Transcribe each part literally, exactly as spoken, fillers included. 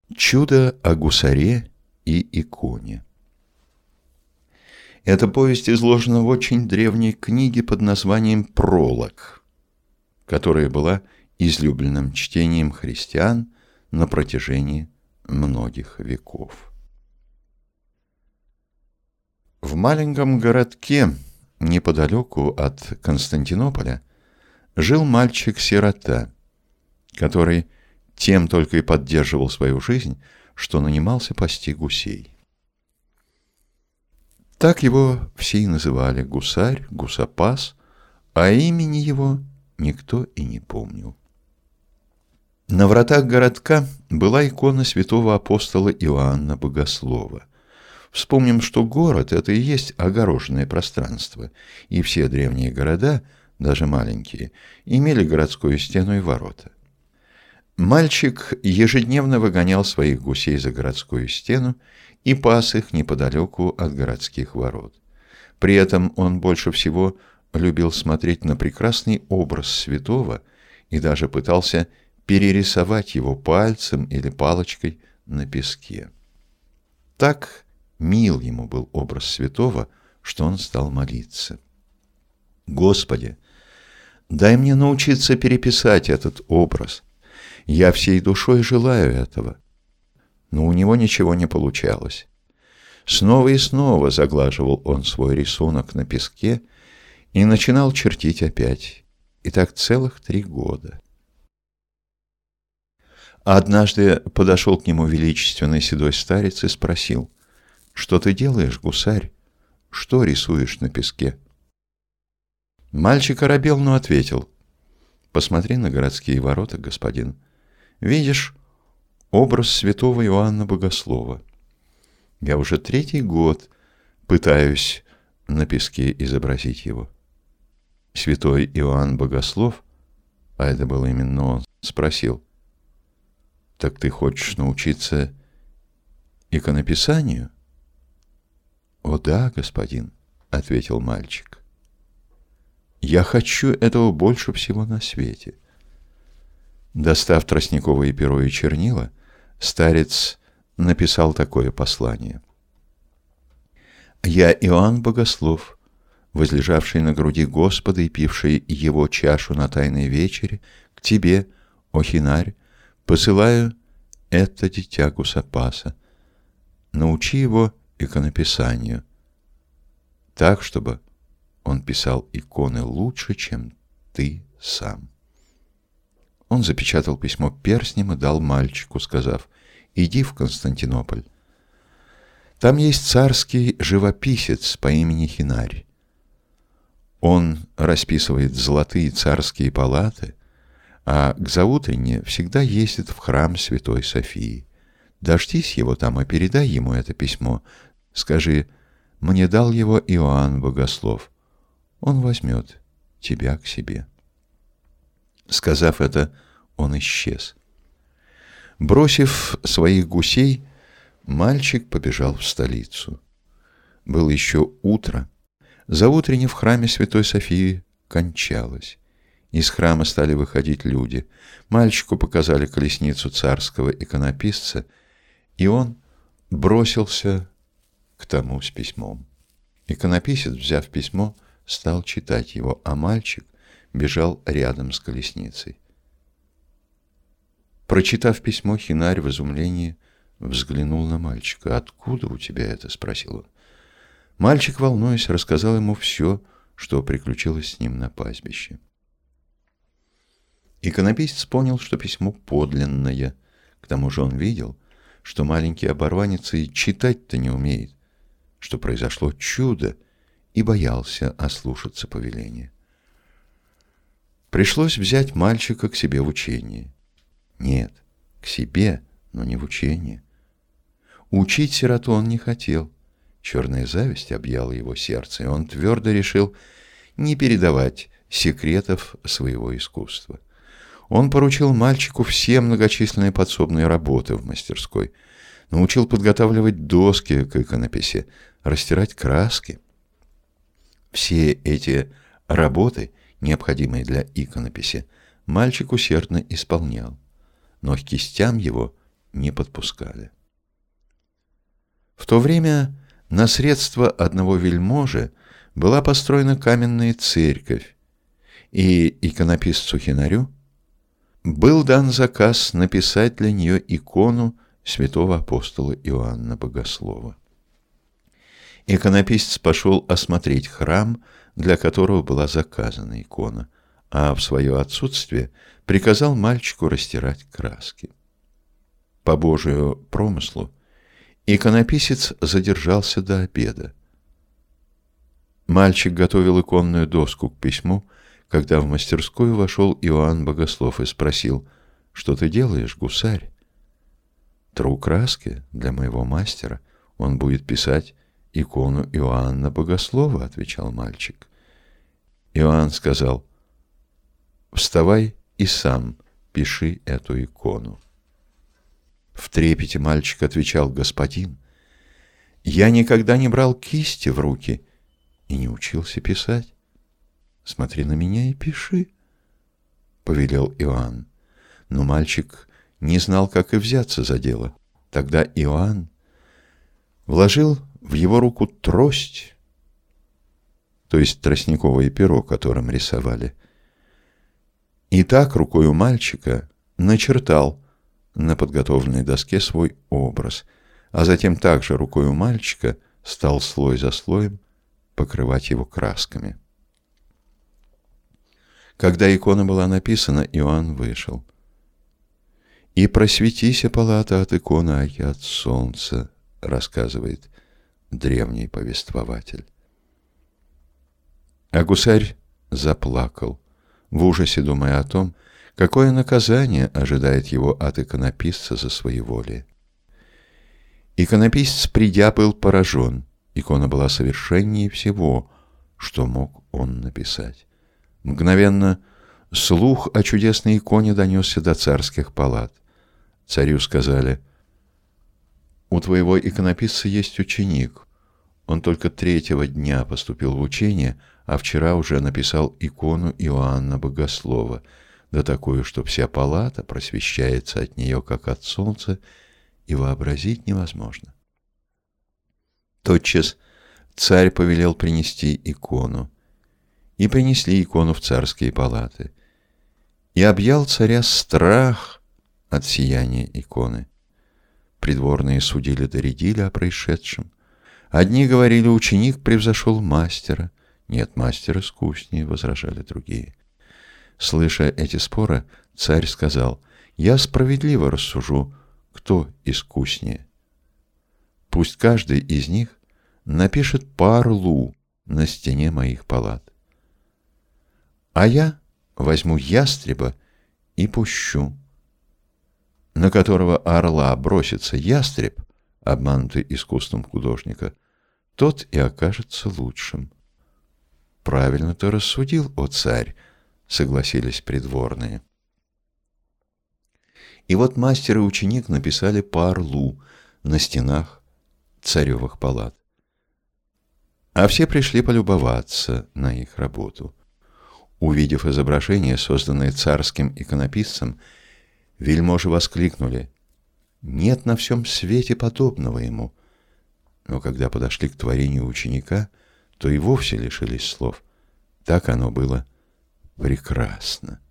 Чудо о гусаре и иконе. Эта повесть изложена в очень древней книге под названием «Пролог», которая была излюбленным чтением христиан на протяжении многих веков. В маленьком городке неподалеку от Константинополя жил мальчик-сирота, который тем только и поддерживал свою жизнь, что нанимался пасти гусей. Так его все и называли гусарь, гусопас, а имени его никто и не помнил. На вратах городка была икона святого апостола Иоанна Богослова. Вспомним, что город – это и есть огороженное пространство, и все древние города, даже маленькие, имели городскую стену и ворота. Мальчик ежедневно выгонял своих гусей за городскую стену и пас их неподалеку от городских ворот. При этом он больше всего любил смотреть на прекрасный образ святого и даже пытался перерисовать его пальцем или палочкой на песке. Так мил ему был образ святого, что он стал молиться: «Господи, дай мне научиться переписать этот образ. Я всей душой желаю этого». Но у него ничего не получалось. Снова и снова заглаживал он свой рисунок на песке и начинал чертить опять. И так целых три года. Однажды подошел к нему величественный седой старец и спросил: «Что ты делаешь, гусарь? Что рисуешь на песке?» Мальчик оробел, но ответил: «Посмотри на городские ворота, господин. Видишь образ святого Иоанна Богослова. Я уже третий год пытаюсь на песке изобразить его». Святой Иоанн Богослов, а это был именно он, спросил: «Так ты хочешь научиться иконописанию?» «О да, господин», — ответил мальчик. «Я хочу этого больше всего на свете». Достав тростниковое перо и чернила, старец написал такое послание: «Я Иоанн Богослов, возлежавший на груди Господа и пивший его чашу на тайной вечере, к тебе, о хинарь, посылаю это дитя гусопаса. Научи его иконописанию, так, чтобы он писал иконы лучше, чем ты сам». Он запечатал письмо перстнем и дал мальчику, сказав: «Иди в Константинополь. Там есть царский живописец по имени Хинарь. Он расписывает золотые царские палаты, а к заутрене всегда ездит в храм Святой Софии. Дождись его там и передай ему это письмо. Скажи: мне дал его Иоанн Богослов. Он возьмет тебя к себе». Сказав это, он исчез. Бросив своих гусей, мальчик побежал в столицу. Было еще утро. Заутренне в храме Святой Софии кончалось. Из храма стали выходить люди. Мальчику показали колесницу царского иконописца, и он бросился к тому с письмом. Иконописец, взяв письмо, стал читать его, а мальчик бежал рядом с колесницей. Прочитав письмо, Хинарь в изумлении взглянул на мальчика. «Откуда у тебя это?» — спросил он. Мальчик, волнуясь, рассказал ему все, что приключилось с ним на пастбище. Иконописец понял, что письмо подлинное. К тому же он видел, что маленький оборванец и читать-то не умеет, что произошло чудо, и боялся ослушаться повеления. Пришлось взять мальчика к себе в учение. Нет, к себе, но не в учение. Учить сироту он не хотел. Черная зависть объяла его сердце, и он твердо решил не передавать секретов своего искусства. Он поручил мальчику все многочисленные подсобные работы в мастерской, научил подготавливать доски к иконописи, растирать краски. Все эти работы, необходимые для иконописи, мальчик усердно исполнял, но к кистям его не подпускали. В то время на средства одного вельможи была построена каменная церковь, и иконописцу Хинарю был дан заказ написать для нее икону святого апостола Иоанна Богослова. Иконописец пошел осмотреть храм, для которого была заказана икона, а в свое отсутствие приказал мальчику растирать краски. По Божию промыслу иконописец задержался до обеда. Мальчик готовил иконную доску к письму, когда в мастерскую вошел Иоанн Богослов и спросил: «Что ты делаешь, гусарь?» «Тру краски для моего мастера. Он будет писать икону Иоанна Богослова», — отвечал мальчик. Иоанн сказал: «Вставай и сам пиши эту икону». В трепете мальчик отвечал: «Господин, я никогда не брал кисти в руки и не учился писать». «Смотри на меня и пиши», — повелел Иоанн. Но мальчик не знал, как и взяться за дело. Тогда Иоанн вложил в его руку трость, то есть тростниковое перо, которым рисовали, и так рукою мальчика начертал на подготовленной доске свой образ, а затем также рукою мальчика стал слой за слоем покрывать его красками. Когда икона была написана, Иоанн вышел. «И просветися палата от иконы, а я от солнца», — рассказывает древний повествователь. А гусарь заплакал, в ужасе думая о том, какое наказание ожидает его от иконописца за своеволие. Иконописец, придя, был поражен. Икона была совершеннее всего, что мог он написать. Мгновенно слух о чудесной иконе донесся до царских палат. Царю сказали: «У твоего иконописца есть ученик. Он только третьего дня поступил в учение, а вчера уже написал икону Иоанна Богослова, да такую, что вся палата просвещается от нее, как от солнца, и вообразить невозможно». Тотчас царь повелел принести икону. И принесли икону в царские палаты. И объял царя страх от сияния иконы. Придворные судили доредили о происшедшем. Одни говорили: ученик превзошел мастера. Нет, мастер искуснее, возражали другие. Слыша эти споры, царь сказал: я справедливо рассужу, кто искуснее. Пусть каждый из них напишет по орлу на стене моих палат. А я возьму ястреба и пущу. На которого орла бросится ястреб, обманутый искусством художника, тот и окажется лучшим. Правильно ты рассудил, о царь, согласились придворные. И вот мастер и ученик написали по орлу на стенах царевых палат. А все пришли полюбоваться на их работу. Увидев изображение, созданное царским иконописцем, вельможи воскликнули: «Нет на всем свете подобного ему». Но когда подошли к творению ученика, то и вовсе лишились слов. Так оно было прекрасно.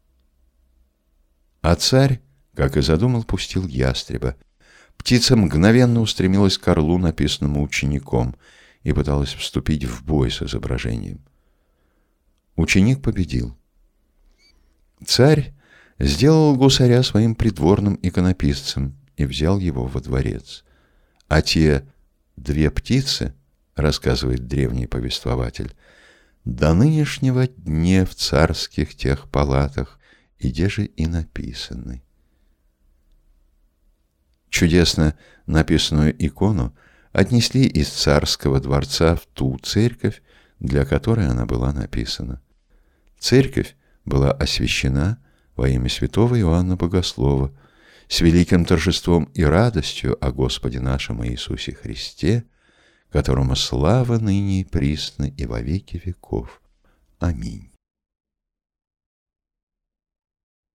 А царь, как и задумал, пустил ястреба. Птица мгновенно устремилась к орлу, написанному учеником, и пыталась вступить в бой с изображением. Ученик победил. Царь сделал гусаря своим придворным иконописцем и взял его во дворец. А те две птицы, рассказывает древний повествователь, до нынешнего дня в царских тех палатах, иде же и написаны. Чудесно написанную икону отнесли из царского дворца в ту церковь, для которой она была написана. Церковь была освящена во имя святого Иоанна Богослова с великим торжеством и радостью о Господе нашем Иисусе Христе, которому слава ныне и присно и во веки веков. Аминь.